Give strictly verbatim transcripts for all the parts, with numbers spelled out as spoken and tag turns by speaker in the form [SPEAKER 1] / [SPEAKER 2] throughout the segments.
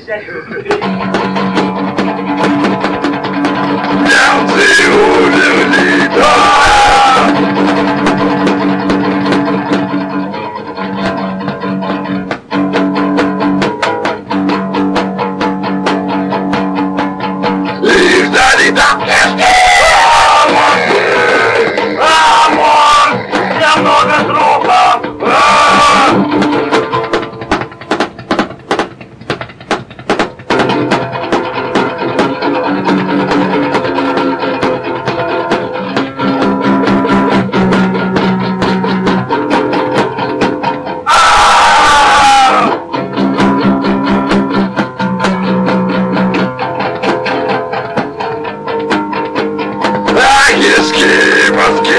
[SPEAKER 1] Немцы умерли, и ждали там кишки. Амон, я много трупов. Кишки, мозги!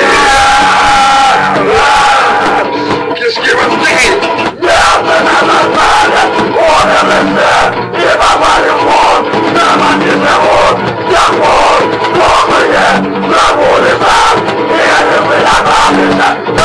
[SPEAKER 1] Кишки, мозги! Мясо на насадах! Умерли все! И попали в мозг! Там они живут! Забудь! Глупые! Забули сам! И они были оправданы!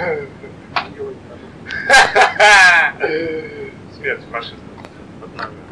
[SPEAKER 1] Смерть фашистов.